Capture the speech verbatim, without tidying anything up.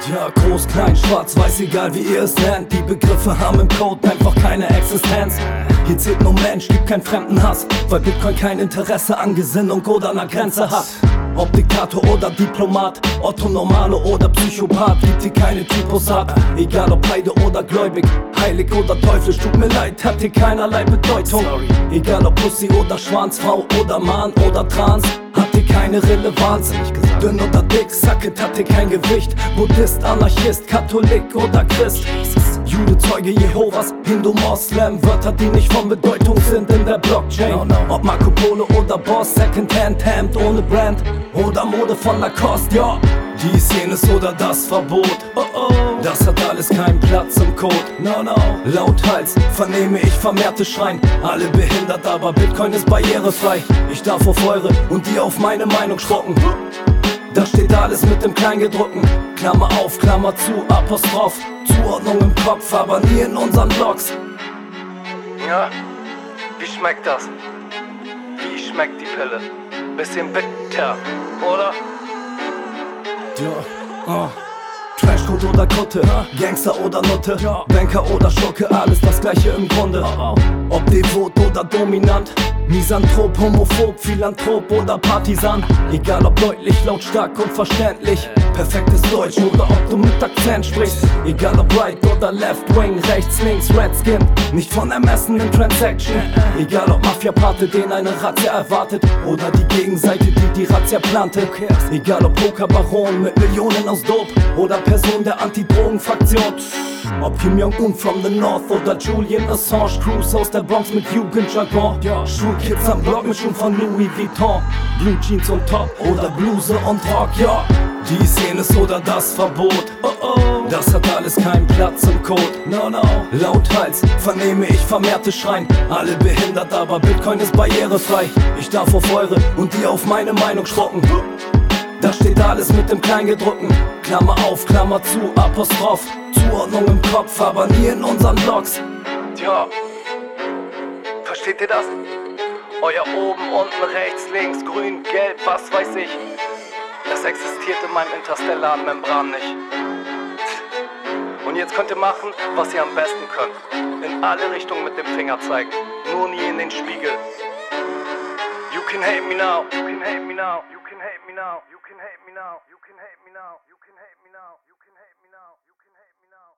Ja, groß, klein, schwarz, weiß, egal wie ihr es nennt. Die Begriffe haben im Code einfach keine Existenz. Hier zählt nur Mensch, gibt keinen Fremdenhass, weil Bitcoin kein Interesse an Gesinnung oder einer Grenze hat. Ob Diktator oder Diplomat, Otto Normale oder Psychopath, gibt hier keine Typosat. Egal ob Heide oder gläubig, heilig oder teuflisch, tut mir leid, hat hier keinerlei Bedeutung. Egal ob Pussy oder Schwanz, Frau oder Mann oder Trans, hat hier keine Relevanz. Dünn oder dick, Sacket hat hier kein Gewicht. Buddhist, Anarchist, Katholik oder Christ, Jude, Zeuge Jehovas, Hindu, Moslem, Wörter, die nicht von Bedeutung sind in der Blockchain. Ob Marco Polo oder Boss, Secondhand, Hemd ohne Brand oder Mode von Lacoste, ja. Dies, jenes oder das Verbot, oh oh, das hat alles keinen Platz im Code, no no. Lauthals vernehme ich vermehrte Schreien, alle behindert, aber Bitcoin ist barrierefrei. Ich darf auf eure und die auf meine Meinung schrocken. Da steht alles mit dem Kleingedruckten, Klammer auf, Klammer zu, Apostroph. Zuordnung im Kopf, aber nie in unseren Blogs. Ja, wie schmeckt das? Wie schmeckt die Pille? Bisschen bitter, oder? Ja, oh. Trashcode oder Kutte, Gangster oder Nutte, Banker oder Schurke, alles das gleiche im Grunde. Ob devot oder dominant, Misanthrop, Homophob, Philanthrop oder Partisan. Egal ob deutlich, lautstark und verständlich, perfektes Deutsch oder ob du mit Akzent sprichst. Egal ob right oder left wing, rechts, links, Redskin, nicht von ermessenen Transaction. Egal ob Mafia-Pate, den eine Razzia erwartet, oder die Gegenseite, die die Razzia plante. Egal ob Pokerbaron mit Millionen aus Dope oder Person der Anti-Drogen-Fraktion. Ob Kim Jong-un from the North oder Julian Assange, Cruz aus der Bronx mit Jugendjargon. Schulkids am Block mit Schuhen von Louis Vuitton, Blue Jeans und Top oder Bluse und Rock, ja. Dies, jenes oder das Verbot, oh oh, das hat alles keinen Platz im Code, no no. Lauthals vernehme ich vermehrte Schreien, alle behindert, aber Bitcoin ist barrierefrei. Ich darf auf eure und die auf meine Meinung schrocken. Da steht alles mit dem Kleingedruckten, Klammer auf, Klammer zu, Apostroph. Zuordnung im Kopf, aber nie in unseren Blogs. Tja, versteht ihr das? Euer oben, unten, rechts, links, grün, gelb, was weiß ich. Das existiert in meinem interstellaren Membran nicht. Und jetzt könnt ihr machen, was ihr am besten könnt. In alle Richtungen mit dem Finger zeigen, nur nie in den Spiegel. You can hate me now, you can hate me now, you can hate me now, you can hate me now, you can hate me now, you can hate me now, you can hate me now, you can hate me now.